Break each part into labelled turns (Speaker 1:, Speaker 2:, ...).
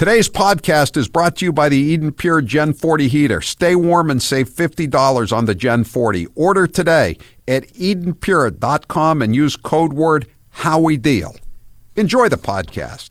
Speaker 1: Today's podcast is brought to you by the Eden Pure Gen 40 heater. Stay warm and save $50 on the Gen 40. Order today at EdenPure.com and use code word HowieDeal. Enjoy the podcast.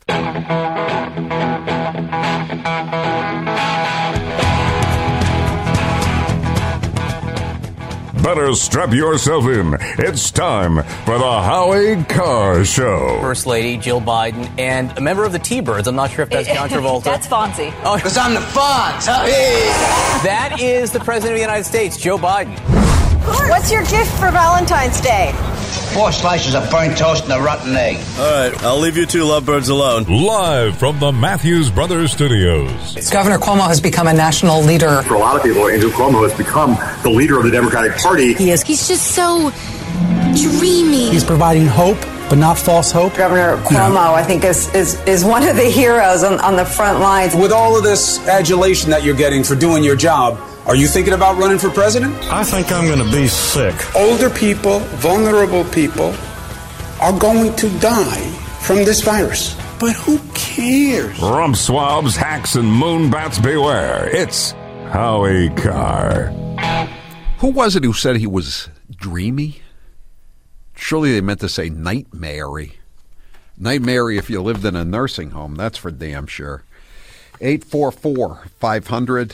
Speaker 2: Better strap yourself in. It's time for the Howie Carr Show.
Speaker 3: First Lady Jill Biden and a member of the T-Birds. I'm not sure if that's John Travolta.
Speaker 4: That's Fonzie.
Speaker 3: Oh,
Speaker 5: because I'm the Fonz.
Speaker 3: That is the President of the United States, Joe Biden.
Speaker 4: What's your gift for Valentine's Day?
Speaker 5: 4 slices of burnt toast and a rotten egg.
Speaker 6: All right, I'll leave you two lovebirds alone.
Speaker 2: Live from the Matthews Brothers Studios.
Speaker 7: Governor Cuomo has become a national leader.
Speaker 8: For a lot of people, Andrew Cuomo has become the leader of the Democratic Party.
Speaker 9: He's just so dreamy.
Speaker 10: He's providing hope, but not false hope.
Speaker 11: Governor Cuomo, I think, is one of the heroes on the front lines.
Speaker 12: With all of this adulation that you're getting for doing your job, are you thinking about running for president?
Speaker 6: I think I'm going to be sick.
Speaker 13: Older people, vulnerable people, are going to die from this virus. But who cares?
Speaker 2: Rump swabs, hacks, and moonbats beware. It's Howie Carr.
Speaker 1: Who was it who said he was dreamy? Surely they meant to say nightmare-y. Nightmare-y if you lived in a nursing home, that's for damn sure. 844-500-4242.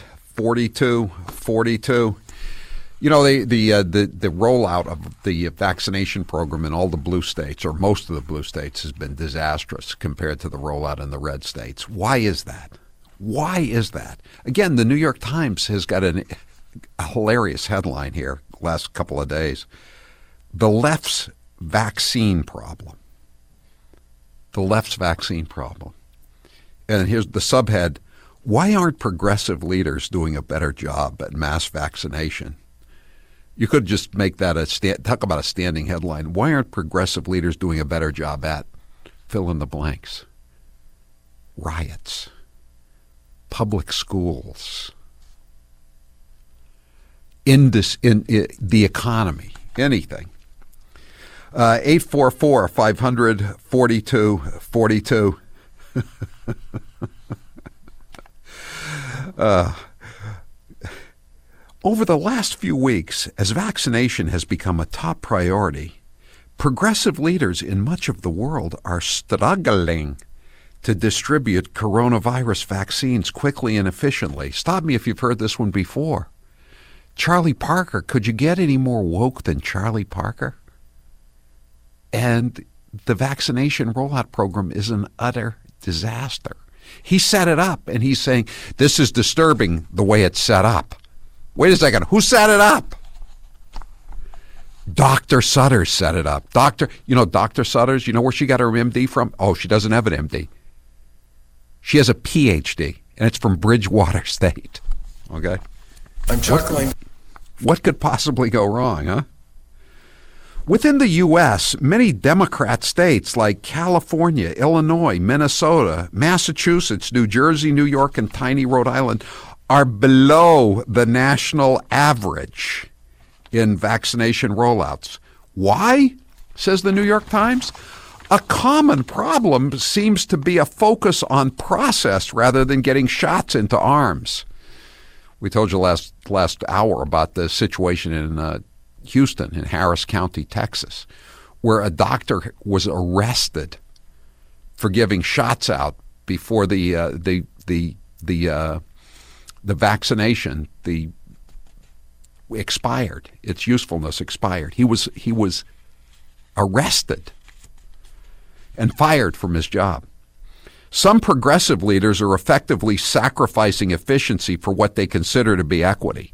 Speaker 1: You know, the rollout of the vaccination program in all the blue states, or most of the blue states, has been disastrous compared to the rollout in the red states. Why is that? Why is that? Again, the New York Times has got a hilarious headline here last couple of days. The left's vaccine problem. The left's vaccine problem. And here's the subhead. Why aren't progressive leaders doing a better job at mass vaccination? You could just make that talk about a standing headline. Why aren't progressive leaders doing a better job at fill in the blanks? Riots, public schools, in the economy, anything. 844-500-4242. Over the last few weeks, as vaccination has become a top priority, progressive leaders in much of the world are struggling to distribute coronavirus vaccines quickly and efficiently. Stop me if you've heard this one before. Charlie Parker, could you get any more woke than Charlie Parker? And the vaccination rollout program is an utter disaster. He set it up, and he's saying, this is disturbing the way it's set up. Wait a second. Who set it up? Dr. Sutters set it up. Dr. Sutters, you know where she got her MD from? Oh, she doesn't have an MD. She has a PhD, and it's from Bridgewater State. Okay?
Speaker 13: I'm chuckling.
Speaker 1: What could possibly go wrong, huh? Within the U.S., many Democrat states like California, Illinois, Minnesota, Massachusetts, New Jersey, New York, and tiny Rhode Island are below the national average in vaccination rollouts. Why, says the New York Times? A common problem seems to be a focus on process rather than getting shots into arms. We told you last hour about the situation in Houston, in Harris County, Texas, where a doctor was arrested for giving shots out before the vaccination expired. Its usefulness expired. He was arrested and fired from his job. Some progressive leaders are effectively sacrificing efficiency for what they consider to be equity.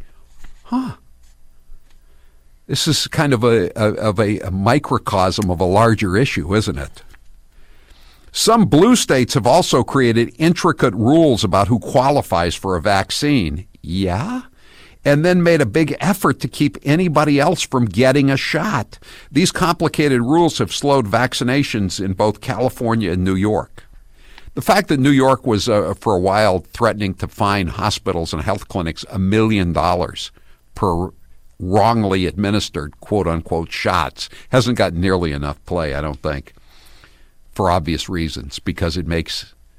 Speaker 1: This is kind of a microcosm of a larger issue, isn't it? Some blue states have also created intricate rules about who qualifies for a vaccine. Yeah? And then made a big effort to keep anybody else from getting a shot. These complicated rules have slowed vaccinations in both California and New York. The fact that New York was, for a while, threatening to fine hospitals and health clinics $1 million per wrongly administered, quote-unquote, shots hasn't got nearly enough play, I don't think, for obvious reasons, because it makes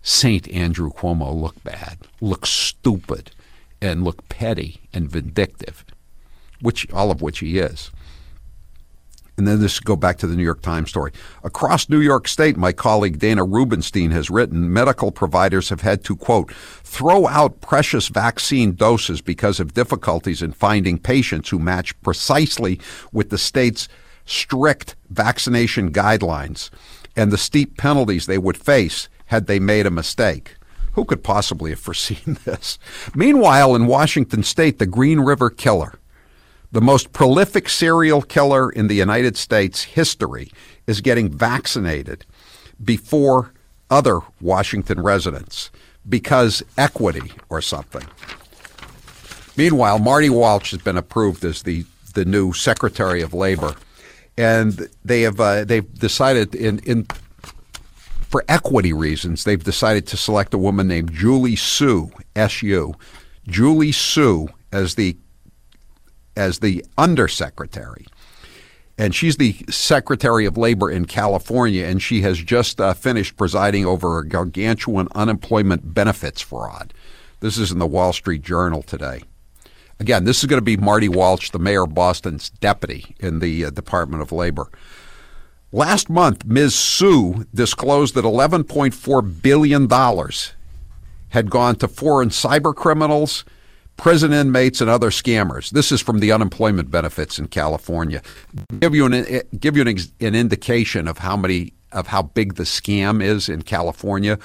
Speaker 1: St. Andrew Cuomo look bad, look stupid, and look petty and vindictive, all of which he is. And then this go back to the New York Times story. Across New York State, my colleague Dana Rubenstein has written, medical providers have had to, quote, throw out precious vaccine doses because of difficulties in finding patients who match precisely with the state's strict vaccination guidelines and the steep penalties they would face had they made a mistake. Who could possibly have foreseen this? Meanwhile, in Washington State, the Green River Killer, the most prolific serial killer in the United States history, is getting vaccinated before other Washington residents because equity or something. Meanwhile, Marty Walsh has been approved as the new Secretary of Labor, and they've decided for equity reasons, they've decided to select a woman named Julie Su, S-U, Julie Su as the undersecretary. And she's the Secretary of Labor in California, and she has just finished presiding over a gargantuan unemployment benefits fraud. This is in the Wall Street Journal today. Again, this is going to be Marty Walsh, the mayor of Boston's deputy in the Department of Labor. Last month, Ms. Su disclosed that $11.4 billion had gone to foreign cyber criminals, prison inmates, and other scammers. This is from the unemployment benefits in California. Give you an indication of how big the scam is in California.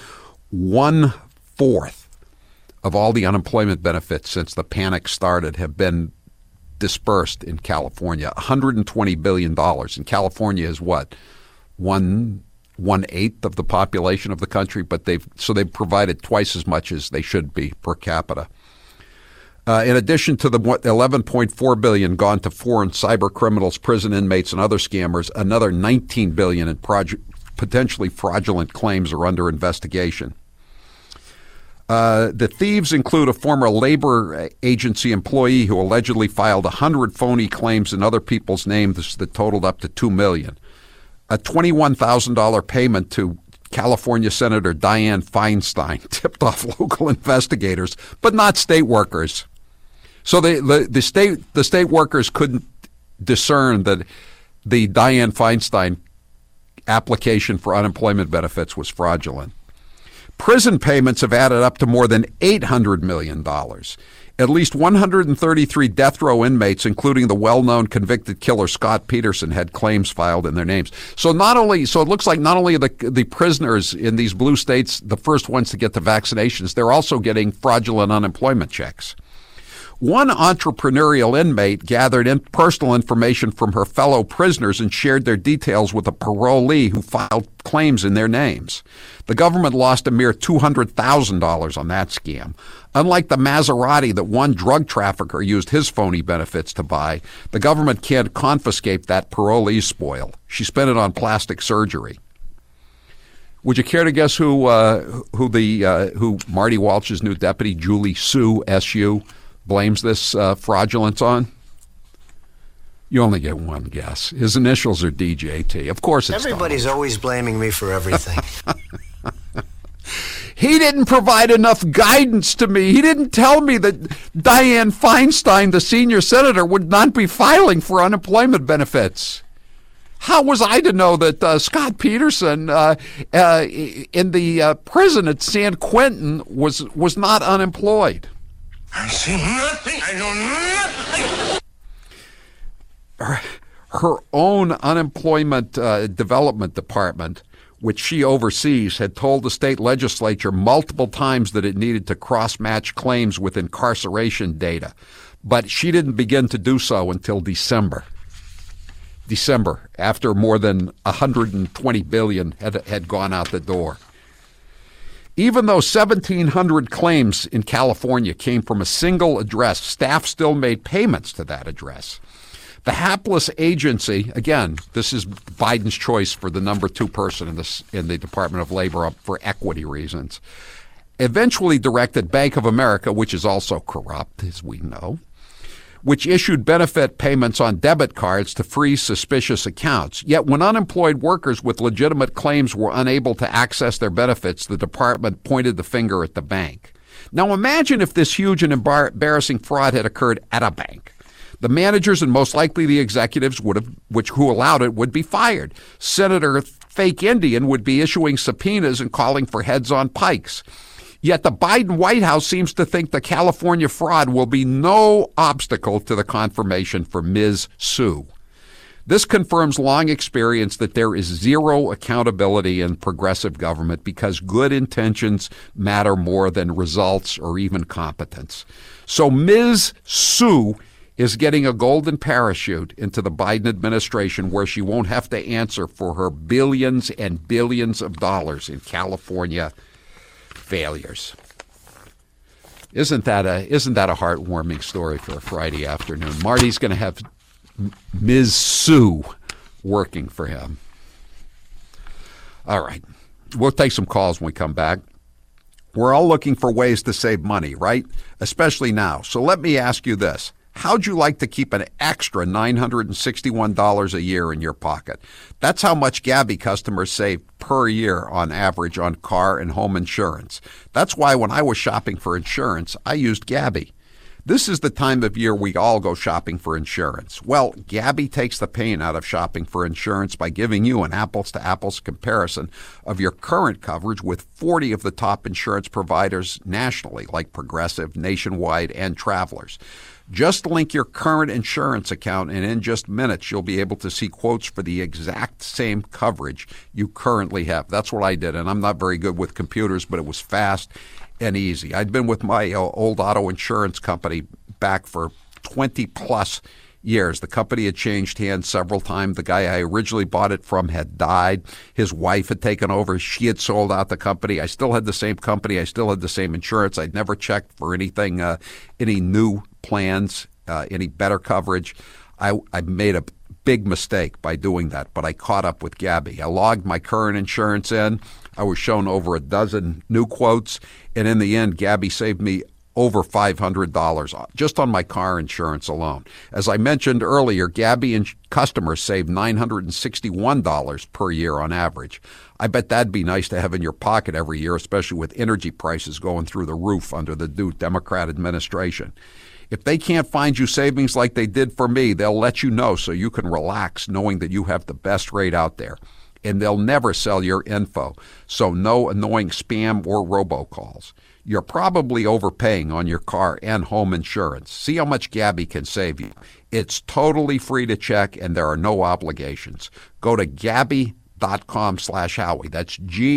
Speaker 1: 1/4 of all the unemployment benefits since the panic started have been dispersed in California. $120 billion. And California is what? 1/8 of the population of the country, but they've provided twice as much as they should be per capita. In addition to the $11.4 billion gone to foreign cyber criminals, prison inmates, and other scammers, another $19 billion in potentially fraudulent claims are under investigation. The thieves include a former labor agency employee who allegedly filed 100 phony claims in other people's names that totaled up to $2 million. A $21,000 payment to California Senator Dianne Feinstein tipped off local investigators, but not state workers. So the state workers couldn't discern that the Dianne Feinstein application for unemployment benefits was fraudulent. Prison payments have added up to more than $800 million. At least 133 death row inmates, including the well-known convicted killer Scott Peterson, had claims filed in their names. So it looks like not only are the prisoners in these blue states the first ones to get the vaccinations, they're also getting fraudulent unemployment checks. One entrepreneurial inmate gathered personal information from her fellow prisoners and shared their details with a parolee who filed claims in their names. The government lost a mere $200,000 on that scam. Unlike the Maserati that one drug trafficker used his phony benefits to buy, the government can't confiscate that parolee spoil. She spent it on plastic surgery. Would you care to guess who Marty Walsh's new deputy, Julie Su, S-U, blames this fraudulence on? You only get one guess. His initials are DJT. Of course it's
Speaker 14: Everybody's
Speaker 1: Donald.
Speaker 14: Always blaming me for everything.
Speaker 1: He didn't provide enough guidance to me. He didn't tell me that Dianne Feinstein, the senior senator, would not be filing for unemployment benefits. How was I to know that Scott Peterson in the prison at San Quentin was not unemployed?
Speaker 14: I see nothing. I know nothing.
Speaker 1: Her own unemployment development department, which she oversees, had told the state legislature multiple times that it needed to cross-match claims with incarceration data. But she didn't begin to do so until December, after more than $120 billion had gone out the door. Even though 1,700 claims in California came from a single address, staff still made payments to that address. The hapless agency, again, this is Biden's choice for the number 2 person in the Department of Labor for equity reasons, eventually directed Bank of America, which is also corrupt, as we know, which issued benefit payments on debit cards to freeze suspicious accounts. Yet when unemployed workers with legitimate claims were unable to access their benefits, the department pointed the finger at the bank. Now imagine if this huge and embarrassing fraud had occurred at a bank. The managers and most likely the executives who allowed it would be fired. Senator Fake Indian would be issuing subpoenas and calling for heads on pikes. Yet the Biden White House seems to think the California fraud will be no obstacle to the confirmation for Ms. Sue. This confirms long experience that there is zero accountability in progressive government because good intentions matter more than results or even competence. So Ms. Sue is getting a golden parachute into the Biden administration where she won't have to answer for her billions and billions of dollars in California failures. Isn't that a heartwarming story for a Friday afternoon? Marty's going to have Ms. Sue working for him. All right. We'll take some calls when we come back. We're all looking for ways to save money, right? Especially now. So let me ask you this. How'd you like to keep an extra $961 a year in your pocket? That's how much Gabby customers save per year on average on car and home insurance. That's why when I was shopping for insurance, I used Gabby. This is the time of year we all go shopping for insurance. Well, Gabby takes the pain out of shopping for insurance by giving you an apples-to-apples comparison of your current coverage with 40 of the top insurance providers nationally, like Progressive, Nationwide, and Travelers. Just link your current insurance account, and in just minutes, you'll be able to see quotes for the exact same coverage you currently have. That's what I did, and I'm not very good with computers, but it was fast and easy. I'd been with my old auto insurance company back for 20-plus years. The company had changed hands several times. The guy I originally bought it from had died. His wife had taken over. She had sold out the company. I still had the same company. I still had the same insurance. I'd never checked for anything, any new plans, any better coverage. I made a big mistake by doing that, but I caught up with Gabby. I logged my current insurance in. I was shown over a dozen new quotes, and in the end, Gabby saved me over $500 just on my car insurance alone. As I mentioned earlier, Gabby and customers save $961 per year on average. I bet that'd be nice to have in your pocket every year, especially with energy prices going through the roof under the new Democrat administration. If they can't find you savings like they did for me, they'll let you know so you can relax knowing that you have the best rate out there. And they'll never sell your info, so no annoying spam or robocalls. You're probably overpaying on your car and home insurance. See how much Gabby can save you. It's totally free to check, and there are no obligations. Go to Gabby.com/Howie. That's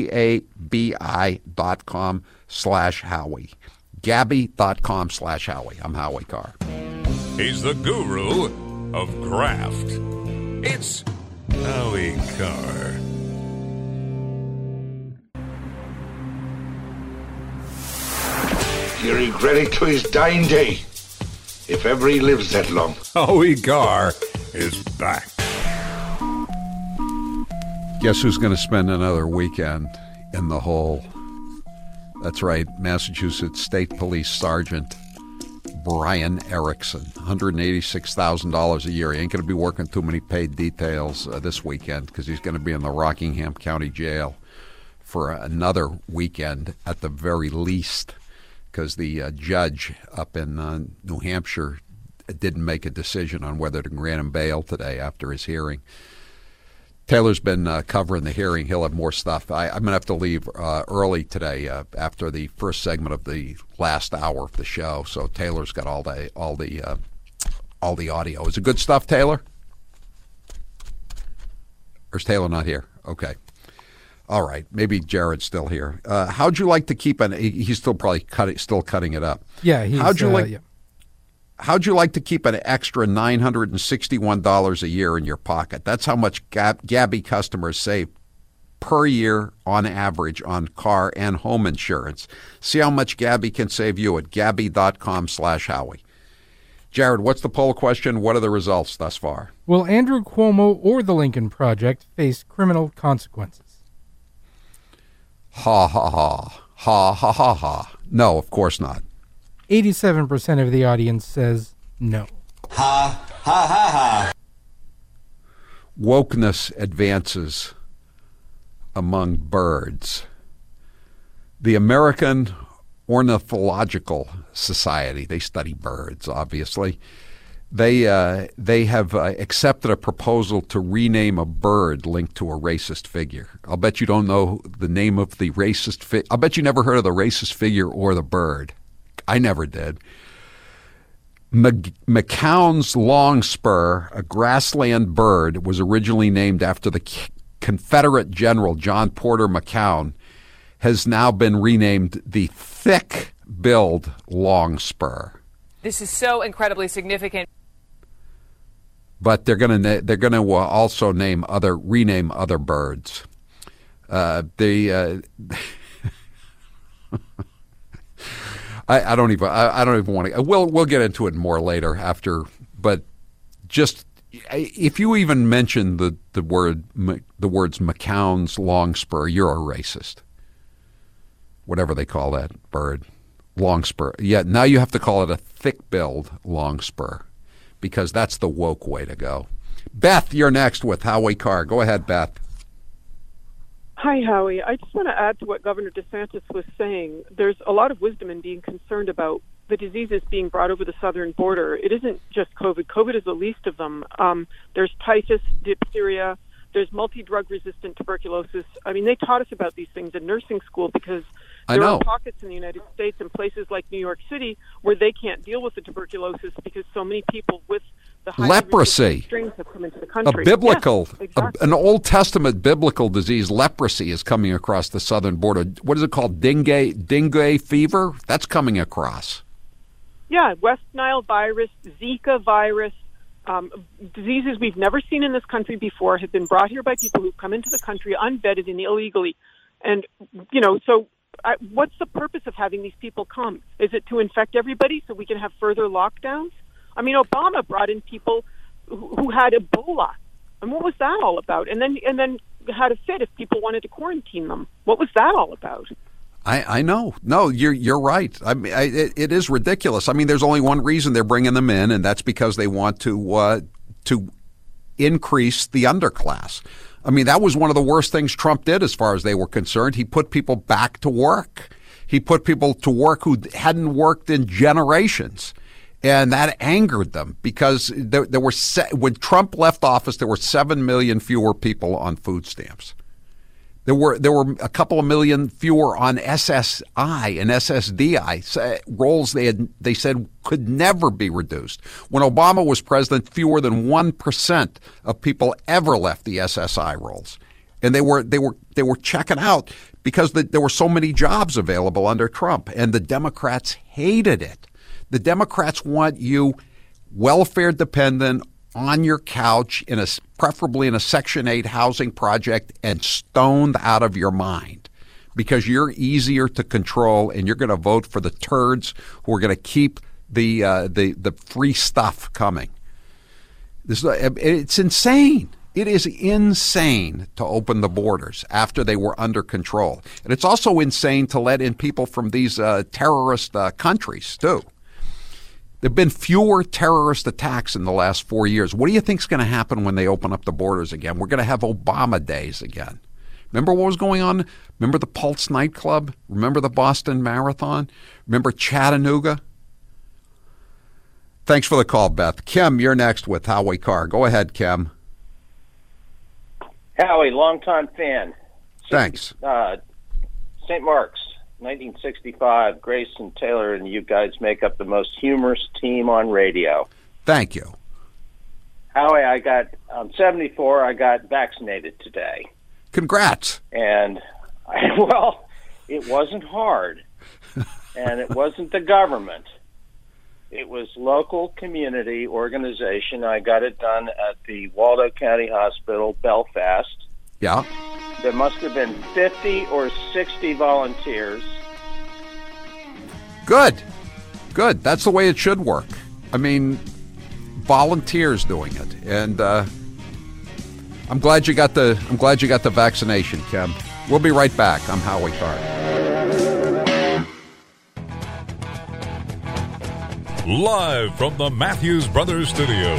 Speaker 1: GABI.com/Howie. Gabby.com/Howie. I'm Howie Carr.
Speaker 2: He's the guru of graft. It's Howie Carr.
Speaker 14: You regret it to his dying day, if ever he lives that long.
Speaker 2: Howie Carr is back.
Speaker 1: Guess who's going to spend another weekend in the hole? That's right, Massachusetts State Police Sergeant Brian Erickson, $186,000 a year. He ain't going to be working too many paid details this weekend because he's going to be in the Rockingham County Jail for another weekend at the very least, because the judge up in New Hampshire didn't make a decision on whether to grant him bail today after his hearing. Taylor's been covering the hearing. He'll have more stuff. I'm going to have to leave early today after the first segment of the last hour of the show. So Taylor's got all the audio. Is it good stuff, Taylor? Or is Taylor not here? Okay. All right. Maybe Jared's still here. How'd you like to keep an? He's still probably cutting it up.
Speaker 15: Yeah.
Speaker 1: How'd you like to keep an extra $961 a year in your pocket? That's how much Gabby customers save per year on average on car and home insurance. See how much Gabby can save you at Gabby.com/Howie. Jared, what's the poll question? What are the results thus far?
Speaker 15: Will Andrew Cuomo or the Lincoln Project face criminal consequences?
Speaker 1: Ha, ha, ha. Ha, ha, ha, ha. No, of course not.
Speaker 15: 87% of the audience says no.
Speaker 6: Ha, ha, ha, ha.
Speaker 1: Wokeness advances among birds. The American Ornithological Society, they study birds, obviously. They have accepted a proposal to rename a bird linked to a racist figure. I'll bet you don't know the name of the racist figure. I'll bet you never heard of the racist figure or the bird. I never did. McCown's longspur, a grassland bird, was originally named after the Confederate General John Porter McCown, has now been renamed the thick-billed longspur. This is so incredibly significant. But they're going to also rename other birds. I don't even want to. We'll get into it more later after. But just if you even mention the words McCown's longspur, you're a racist. Whatever they call that bird, longspur. Yeah, now you have to call it a thick-billed longspur, because that's the woke way to go. Beth, you're next with Howie Carr. Go ahead, Beth.
Speaker 16: Hi, Howie. I just want to add to what Governor DeSantis was saying. There's a lot of wisdom in being concerned about the diseases being brought over the southern border. It isn't just COVID. COVID is the least of them. There's typhus, diphtheria. There's multi-drug resistant tuberculosis. I mean, they taught us about these things in nursing school because there are pockets in the United States and places like New York City where they can't deal with the tuberculosis because so many people with the
Speaker 1: leprosy
Speaker 16: strains have come into the country.
Speaker 1: A biblical, an Old Testament biblical disease, leprosy, is coming across the southern border. What is it called? Dengue fever? That's coming across.
Speaker 16: Yeah, West Nile virus, Zika virus. Diseases we've never seen in this country before have been brought here by people who've come into the country unvetted and illegally. And, what's the purpose of having these people come? Is it to infect everybody so we can have further lockdowns? I mean, Obama brought in people who had Ebola. And what was that all about? And then had a fit if people wanted to quarantine them. What was that all about?
Speaker 1: I know. No, you're right. I mean, it is ridiculous. I mean, there's only one reason they're bringing them in, and that's because they want to increase the underclass. I mean, that was one of the worst things Trump did as far as they were concerned. He put people back to work. He put people to work who hadn't worked in generations. And that angered them because there were when Trump left office, there were 7 million fewer people on food stamps. There were a couple of million fewer on SSI and SSDI rolls they said could never be reduced. When Obama was president, fewer than 1% of people ever left the SSI rolls, and they were checking out because there were so many jobs available under Trump, and the Democrats hated it. The Democrats want you welfare dependent on your couch preferably in a Section 8 housing project and stoned out of your mind because you're easier to control and you're going to vote for the turds who are going to keep the free stuff coming. It's insane. It is insane to open the borders after they were under control. And it's also insane to let in people from these terrorist countries too. There have been fewer terrorist attacks in the last 4 years. What do you think is going to happen when they open up the borders again? We're going to have Obama days again. Remember what was going on? Remember the Pulse nightclub? Remember the Boston Marathon? Remember Chattanooga? Thanks for the call, Beth. Kim, you're next with Howie Carr. Go ahead, Kim.
Speaker 17: Howie, longtime fan.
Speaker 1: Thanks.
Speaker 17: St. Mark's. 1965, Grayson Taylor and you guys make up the most humorous team on radio.
Speaker 1: Thank you.
Speaker 17: Howie, I'm 74. I got vaccinated today.
Speaker 1: Congrats.
Speaker 17: And, it wasn't hard. And it wasn't the government. It was local community organization. I got it done at the Waldo County Hospital, Belfast.
Speaker 1: Yeah.
Speaker 17: There must have been 50 or 60 volunteers.
Speaker 1: Good. That's the way it should work. I mean, volunteers doing it, and I'm glad you got the vaccination, Kim. We'll be right back. I'm Howie Carr.
Speaker 2: live from the Matthews Brothers Studios.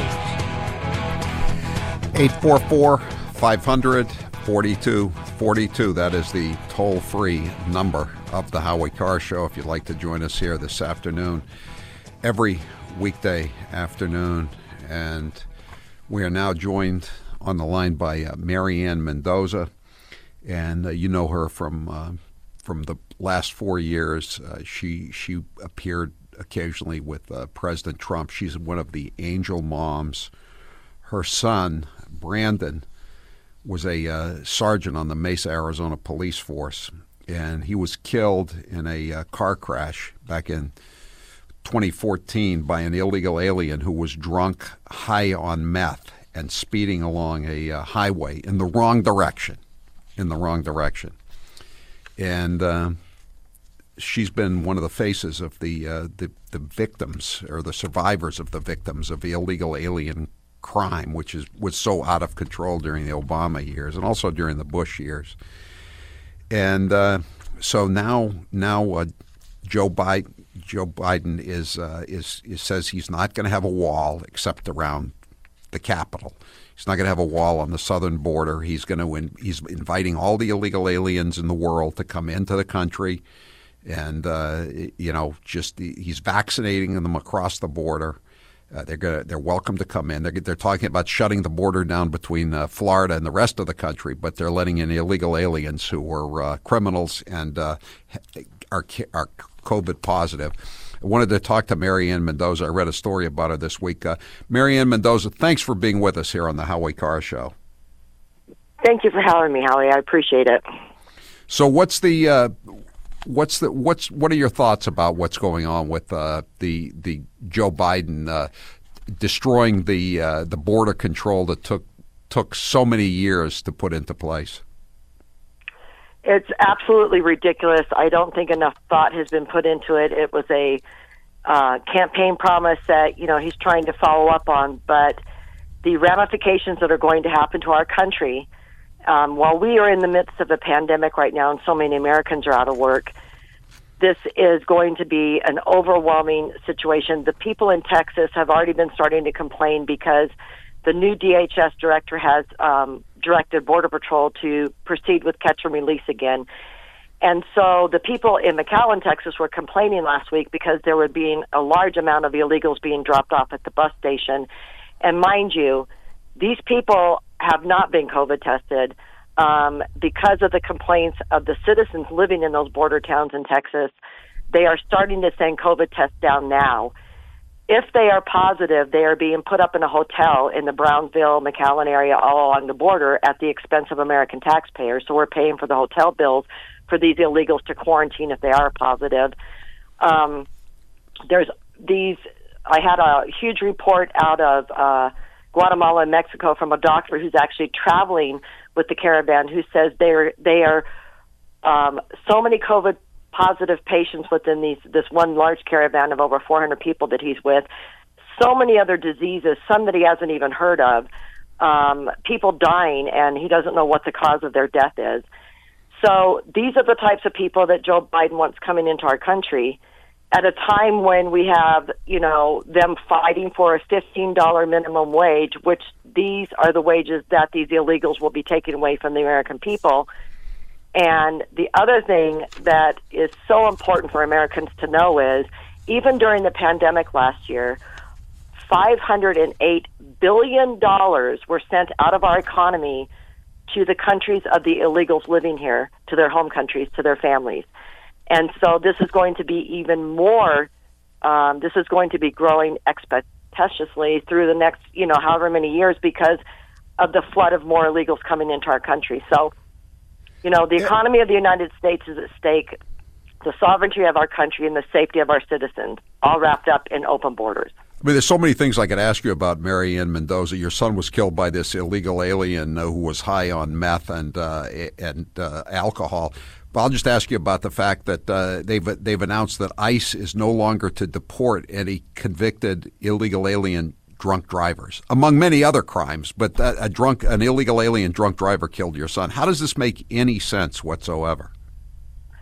Speaker 1: 844-500-4242. That is the toll-free number of the Howie Carr Show if you'd like to join us here this afternoon, every weekday afternoon. And we are now joined on the line by Marianne Mendoza, and you know her from the last 4 years. She appeared occasionally with President Trump. She's one of the angel moms. Her son, Brandon, was a sergeant on the Mesa, Arizona police force, and he was killed in a car crash back in 2014 by an illegal alien who was drunk, high on meth, and speeding along a highway in the wrong direction. And she's been one of the faces of the victims, or the survivors of the victims of the illegal alien crime, which was so out of control during the Obama years and also during the Bush years. And so now Joe Biden says he's not going to have a wall except around the Capitol. He's not going to have a wall on the southern border. He's inviting all the illegal aliens in the world to come into the country, and he's vaccinating them across the border. They're welcome to come in. They're talking about shutting the border down between Florida and the rest of the country, but they're letting in illegal aliens who are criminals and are COVID positive. I wanted to talk to Marianne Mendoza. I read a story about her this week. Marianne Mendoza, thanks for being with us here on the Howie Carr Show.
Speaker 18: Thank you for having me, Howie. I appreciate it.
Speaker 1: So what are your thoughts about what's going on with the Joe Biden destroying the border control that took so many years to put into place?
Speaker 18: It's absolutely ridiculous. I don't think enough thought has been put into it. It was a campaign promise that he's trying to follow up on, but the ramifications that are going to happen to our country, while we are in the midst of a pandemic right now and so many Americans are out of work, this is going to be an overwhelming situation. The people in Texas have already been starting to complain because the new DHS director has directed Border Patrol to proceed with catch and release again. And so the people in McAllen, Texas were complaining last week because there were being a large amount of illegals being dropped off at the bus station. And mind you, these people have not been COVID tested because of the complaints of the citizens living in those border towns in Texas. They are starting to send COVID tests down now. If they are positive, they are being put up in a hotel in the Brownsville, McAllen area all along the border at the expense of American taxpayers. So we're paying for the hotel bills for these illegals to quarantine if they are positive. I had a huge report out of Guatemala and Mexico from a doctor who's actually traveling with the caravan who says they are so many COVID positive patients within this one large caravan of over 400 people that he's with, so many other diseases, some that he hasn't even heard of, people dying, and he doesn't know what the cause of their death is. So these are the types of people that Joe Biden wants coming into our country at a time when we have, them fighting for a $15 minimum wage, which these are the wages that these illegals will be taking away from the American people. And the other thing that is so important for Americans to know is, even during the pandemic last year, $508 billion were sent out of our economy to the countries of the illegals living here, to their home countries, to their families. And so this is going to be even more, this is going to be growing expeditiously through the next, however many years, because of the flood of more illegals coming into our country. So, the economy of the United States is at stake, the sovereignty of our country and the safety of our citizens, all wrapped up in open borders.
Speaker 1: I mean, there's so many things I could ask you about, Marianne Mendoza. Your son was killed by this illegal alien who was high on meth and alcohol. But I'll just ask you about the fact that they've announced that ICE is no longer to deport any convicted illegal alien drunk drivers, among many other crimes. But an illegal alien drunk driver killed your son. How does this make any sense whatsoever?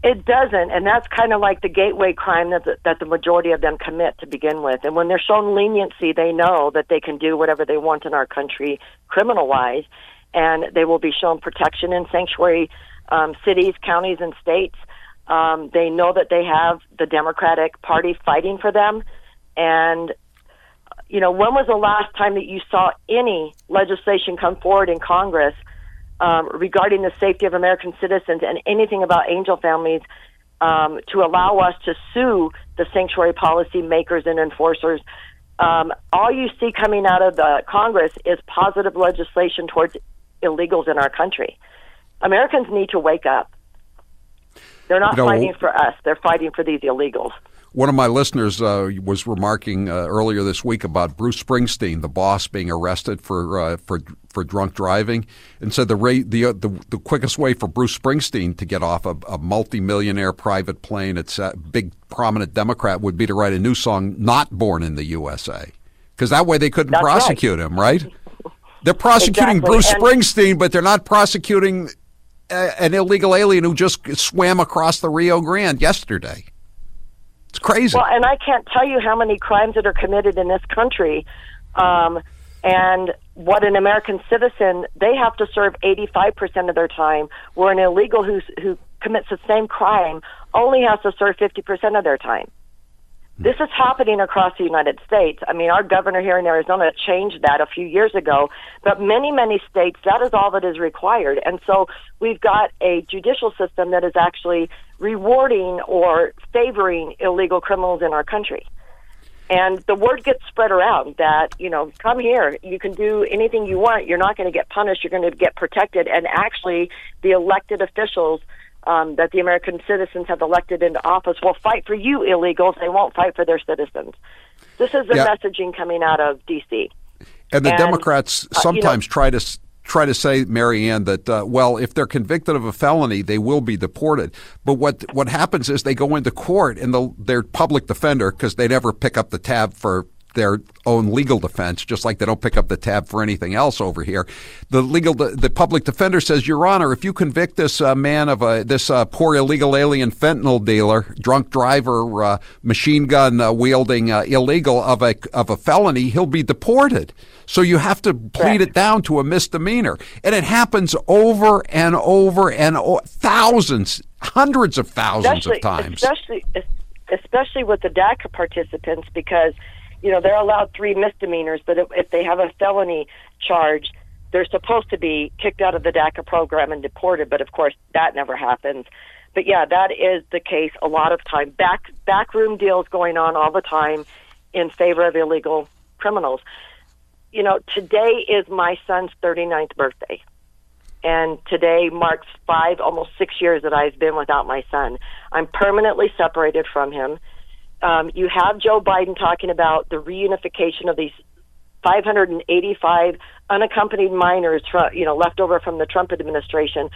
Speaker 18: It doesn't, and that's kind of like the gateway crime that the majority of them commit to begin with. And when they're shown leniency, they know that they can do whatever they want in our country criminal-wise, and they will be shown protection in sanctuary cities, counties, and states. They know that they have the Democratic Party fighting for them. And, you know, when was the last time that you saw any legislation come forward in Congress regarding the safety of American citizens and anything about angel families to allow us to sue the sanctuary policy makers and enforcers? All you see coming out of the Congress is positive legislation towards illegals in our country. Americans need to wake up. They're not fighting for us. They're fighting for these illegals.
Speaker 1: One of my listeners was remarking earlier this week about Bruce Springsteen, the boss, being arrested for drunk driving, and said the quickest way for Bruce Springsteen to get off a multi-millionaire private plane, it's a big prominent Democrat, would be to write a new song, "Not Born in the USA," because that way they couldn't prosecute him, right? They're prosecuting Bruce Springsteen, but they're not prosecuting an illegal alien who just swam across the Rio Grande yesterday. It's crazy.
Speaker 18: Well, and I can't tell you how many crimes that are committed in this country. And what an American citizen, they have to serve 85% of their time, where an illegal who commits the same crime only has to serve 50% of their time. This is happening across the United States. I mean, our governor here in Arizona changed that a few years ago, but many, many states, that is all that is required. And so we've got a judicial system that is actually rewarding or favoring illegal criminals in our country. And the word gets spread around that, you know, come here, you can do anything you want, you're not going to get punished, you're going to get protected. And actually, the elected officials that the American citizens have elected into office will fight for you illegals. They won't fight for their citizens. This is the messaging coming out of D.C.
Speaker 1: And the Democrats sometimes try to say, Mary Ann, that, well, if they're convicted of a felony, they will be deported. But what happens is they go into court and their public defender, because they never pick up the tab for their own legal defense, just like they don't pick up the tab for anything else over here. The public defender says, Your Honor, if you convict this man of this poor illegal alien fentanyl dealer, drunk driver, machine gun wielding illegal of a felony, he'll be deported. So you have to plead it down to a misdemeanor, and it happens over and over and thousands, hundreds of thousands of times.
Speaker 18: Especially with the DACA participants, because you know, they're allowed 3 misdemeanors, but if they have a felony charge, they're supposed to be kicked out of the DACA program and deported, but of course that never happens. But yeah, that is the case a lot of time. Backroom deals going on all the time in favor of illegal criminals. You know, today is my son's 39th birthday, and today marks 5, almost 6 years that I've been without my son. I'm permanently separated from him. You have Joe Biden talking about the reunification of these 585 unaccompanied minors, left over from the Trump administration.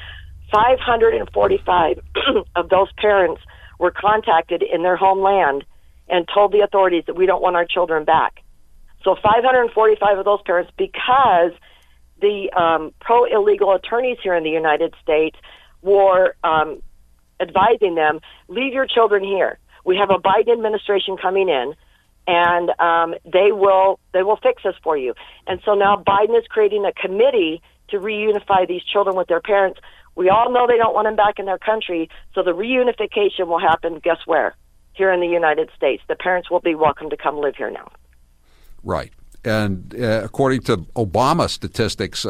Speaker 18: 545 of those parents were contacted in their homeland and told the authorities that we don't want our children back. So 545 of those parents, because the pro-illegal attorneys here in the United States were advising them, leave your children here. We have a Biden administration coming in, and they will fix this for you. And so now Biden is creating a committee to reunify these children with their parents. We all know they don't want them back in their country, so the reunification will happen, guess where? Here in the United States. The parents will be welcome to come live here now.
Speaker 1: Right. And according to Obama statistics,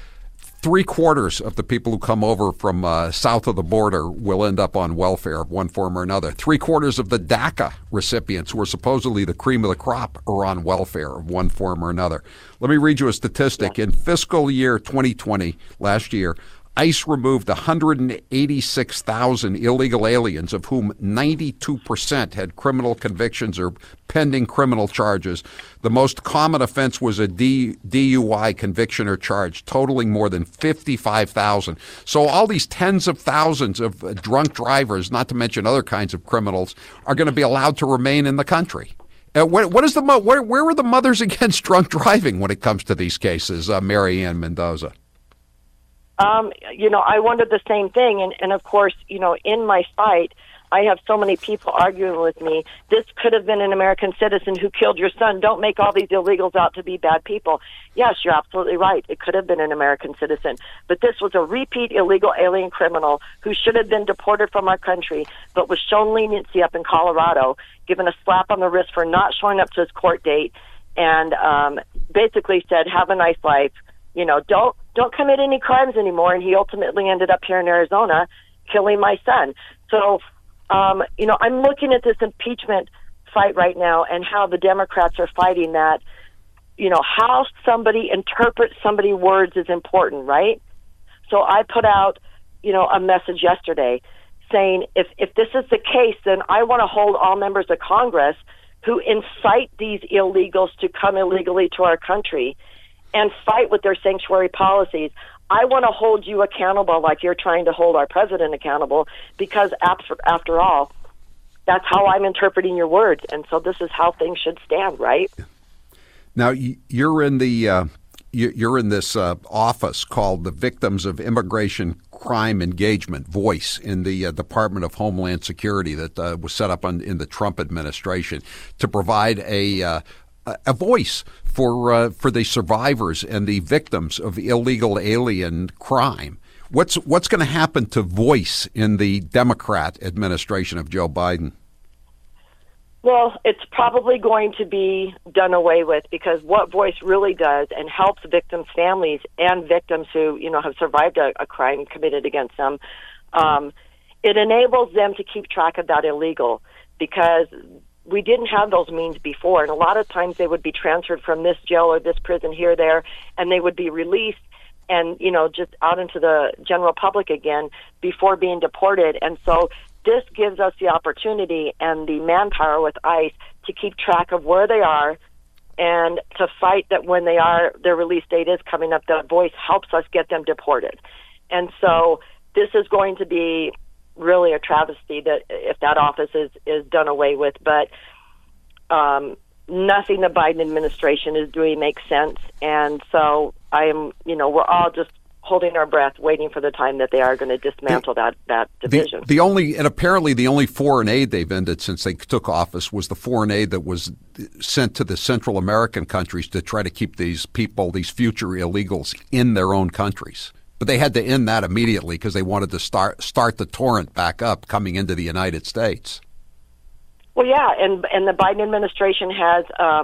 Speaker 1: 3/4 of the people who come over from south of the border will end up on welfare of one form or another. 3/4 of the DACA recipients, who are supposedly the cream of the crop, are on welfare of one form or another. Let me read you a statistic. In fiscal year 2020, last year, ICE removed 186,000 illegal aliens, of whom 92% had criminal convictions or pending criminal charges. The most common offense was a DUI conviction or charge, totaling more than 55,000. So all these tens of thousands of drunk drivers, not to mention other kinds of criminals, are going to be allowed to remain in the country. Where were the mothers against drunk driving when it comes to these cases, Mary Ann Mendoza?
Speaker 18: I wondered the same thing. And of course, in my fight, I have so many people arguing with me. This could have been an American citizen who killed your son. Don't make all these illegals out to be bad people. Yes, you're absolutely right. It could have been an American citizen. But this was a repeat illegal alien criminal who should have been deported from our country, but was shown leniency up in Colorado, given a slap on the wrist for not showing up to his court date, and basically said, have a nice life. Don't commit any crimes anymore. And he ultimately ended up here in Arizona killing my son. So, I'm looking at this impeachment fight right now and how the Democrats are fighting that, how somebody interprets somebody's words is important, right? So I put out, a message yesterday saying if this is the case, then I want to hold all members of Congress who incite these illegals to come illegally to our country and fight with their sanctuary policies. I want to hold you accountable like you're trying to hold our president accountable, because after all, that's how I'm interpreting your words. And so this is how things should stand, right?
Speaker 1: Now, you're in this office called the Victims of Immigration Crime Engagement, VOICE, in the Department of Homeland Security that was set up in the Trump administration to provide a voice for the survivors and the victims of illegal alien crime. What's going to happen to VOICE in the Democrat administration of Joe Biden?
Speaker 18: Well, it's probably going to be done away with, because what VOICE really does and helps victims' families and victims who, have survived a crime committed against them, it enables them to keep track of that illegal, because we didn't have those means before. And a lot of times they would be transferred from this jail or this prison here, there, and they would be released and, just out into the general public again before being deported. And so this gives us the opportunity and the manpower with ICE to keep track of where they are and to fight that when their release date is coming up, that VOICE helps us get them deported. And so this is going to be really a travesty that if that office is done away with. But nothing the Biden administration is doing makes sense. And so we're all just holding our breath, waiting for the time that they are going to dismantle that division.
Speaker 1: Apparently the only foreign aid they've ended since they took office was the foreign aid that was sent to the Central American countries to try to keep these people, these future illegals, in their own countries. But they had to end that immediately because they wanted to start the torrent back up coming into the United States.
Speaker 18: Well, yeah, and the Biden administration has,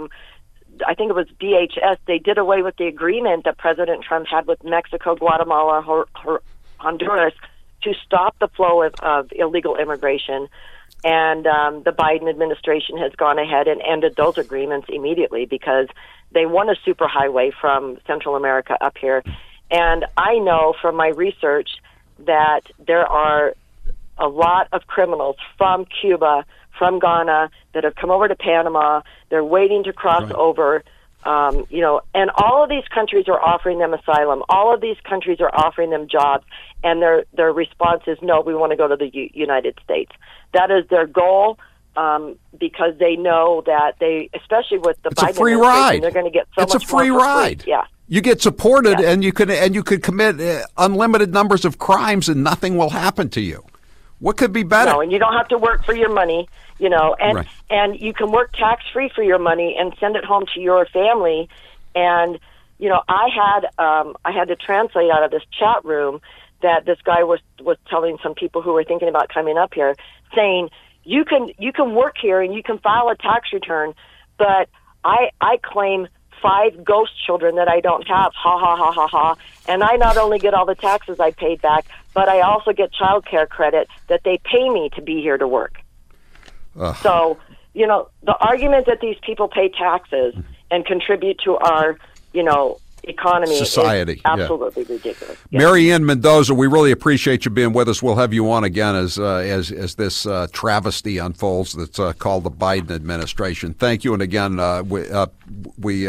Speaker 18: I think it was DHS, they did away with the agreement that President Trump had with Mexico, Guatemala, Honduras to stop the flow of illegal immigration. And the Biden administration has gone ahead and ended those agreements immediately because they want a superhighway from Central America up here. And I know from my research that there are a lot of criminals from Cuba, from Ghana, that have come over to Panama. They're waiting to cross over, and all of these countries are offering them asylum. All of these countries are offering them jobs, and their response is, no, we want to go to the United States. That is their goal, because they know that especially with the Biden administration, they're going to get so much more. It's a free ride.
Speaker 1: Yeah. You get supported, and you could commit unlimited numbers of crimes, and nothing will happen to you. What could be better?
Speaker 18: No, and you don't have to work for your money, and you can work tax-free for your money and send it home to your family. And I had to translate out of this chat room that this guy was telling some people who were thinking about coming up here, saying you can work here and you can file a tax return, but I claim 5 ghost children that I don't have, ha, ha, ha, ha, ha. And I not only get all the taxes I paid back, but I also get child care credit that they pay me to be here to work. So, the argument that these people pay taxes and contribute to our, economy
Speaker 1: society
Speaker 18: is absolutely ridiculous.
Speaker 1: Yeah. Mary Ann Mendoza, we really appreciate you being with us. We'll have you on again as this travesty unfolds that's called the Biden administration. Thank you, and again, we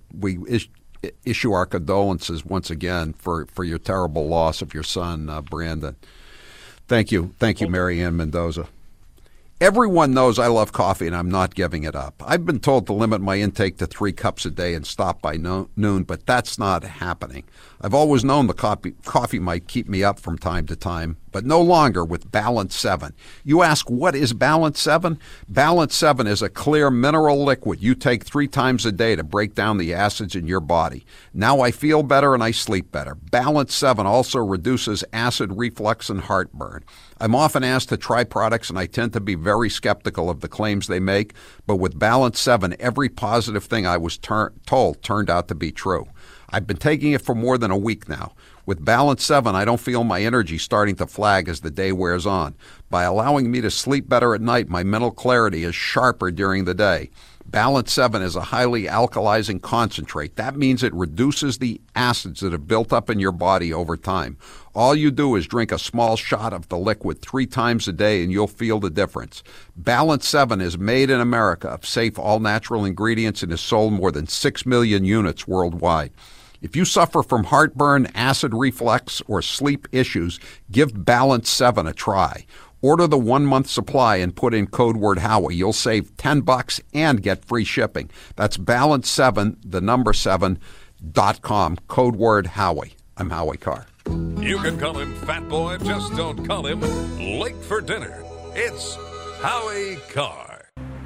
Speaker 1: issue our condolences once again for your terrible loss of your son, Brandon. Thank you, Mary Ann Mendoza. Everyone knows I love coffee, and I'm not giving it up. I've been told to limit my intake to 3 cups a day and stop by noon, but that's not happening. I've always known the coffee might keep me up from time to time, but no longer with Balance 7. You ask, what is Balance 7? Balance 7 is a clear mineral liquid you take 3 times a day to break down the acids in your body. Now I feel better and I sleep better. Balance 7 also reduces acid reflux and heartburn. I'm often asked to try products, and I tend to be very skeptical of the claims they make, but with Balance 7, every positive thing I was told turned out to be true. I've been taking it for more than a week now. With Balance 7, I don't feel my energy starting to flag as the day wears on. By allowing me to sleep better at night, my mental clarity is sharper during the day. Balance 7 is a highly alkalizing concentrate. That means it reduces the acids that have built up in your body over time. All you do is drink a small shot of the liquid 3 times a day and you'll feel the difference. Balance 7 is made in America of safe, all-natural ingredients and is sold more than 6 million units worldwide. If you suffer from heartburn, acid reflux, or sleep issues, give Balance 7 a try. Order the 1-month supply and put in code word Howie. You'll save $10 and get free shipping. That's Balance7, the number 7.com, code word Howie. I'm Howie Carr.
Speaker 2: You can call him Fat Boy, just don't call him late for dinner. It's Howie Carr.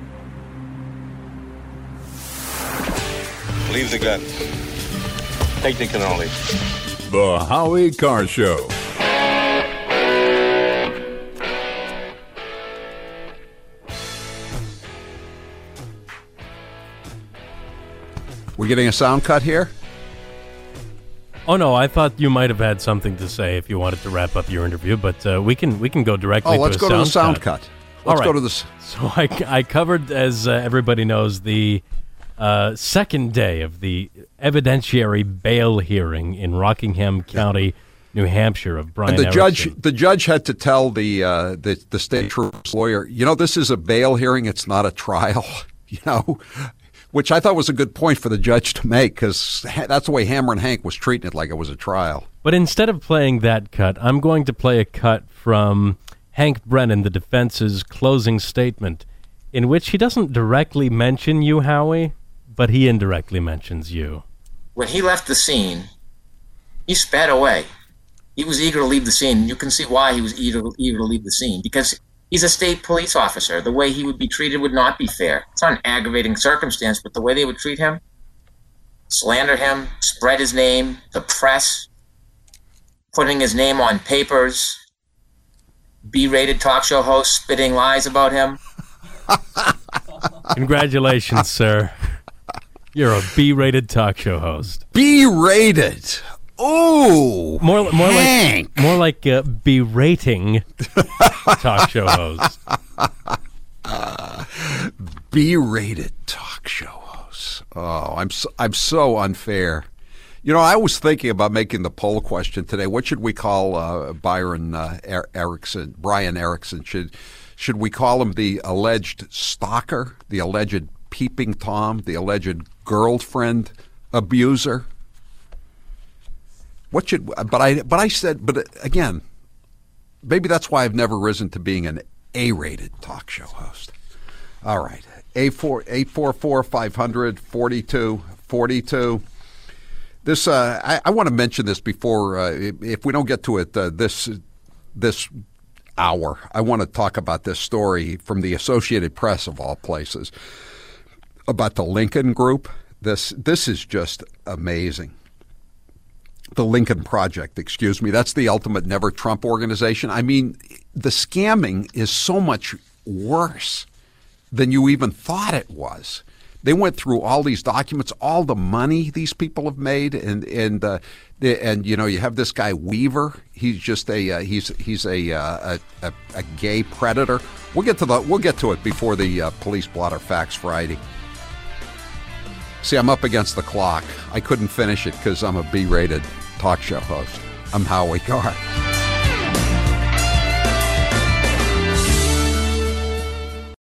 Speaker 6: Leave the gun. Take the cannoli.
Speaker 2: The Howie Carr Show.
Speaker 1: We're getting a sound cut here?
Speaker 19: Oh no, I thought you might have had something to say if you wanted to wrap up your interview, but we can go directly.
Speaker 1: Let's go to the sound cut. Let's go to this.
Speaker 19: So I covered, as everybody knows, the second day of the evidentiary bail hearing in Rockingham County, New Hampshire, of Brian Erickson.
Speaker 1: The judge had to tell the state trooper's lawyer, this is a bail hearing, it's not a trial. Which I thought was a good point for the judge to make, because that's the way Hammer and Hank was treating it, like it was a trial.
Speaker 19: But instead of playing that cut, I'm going to play a cut from Hank Brennan, the defense's closing statement, in which he doesn't directly mention you, Howie, but he indirectly mentions you.
Speaker 20: When he left the scene, he sped away. He was eager to leave the scene. You can see why he was eager to leave the scene, because he's a state police officer. The way he would be treated would not be fair. It's not an aggravating circumstance, but the way they would treat him, slander him, spread his name, the press, putting his name on papers, B-rated talk show hosts spitting lies about him.
Speaker 19: Congratulations, sir. You're a B-rated talk show host.
Speaker 1: B-rated? Oh,
Speaker 19: more like berating talk show host.
Speaker 1: B-rated talk show host. Oh, I'm so unfair. I was thinking about making the poll question today. What should we call Brian Erickson? Should we call him the alleged stalker, the alleged peeping Tom, the alleged girlfriend abuser? What should? But I said. But again, maybe that's why I've never risen to being an A-rated talk show host. All right, 844-500-4242. This I want to mention this before if we don't get to it this hour. I want to talk about this story from the Associated Press of all places about the Lincoln Group. This is just amazing. The Lincoln Project, excuse me. That's the ultimate Never Trump organization. I mean, the scamming is so much worse than you even thought it was. They went through all these documents, all the money these people have made, and you have this guy Weaver. He's just he's a gay predator. We'll get to it before the police blotter Facts Friday. See, I'm up against the clock. I couldn't finish it because I'm a B-rated talk show host. I'm Howie Carr.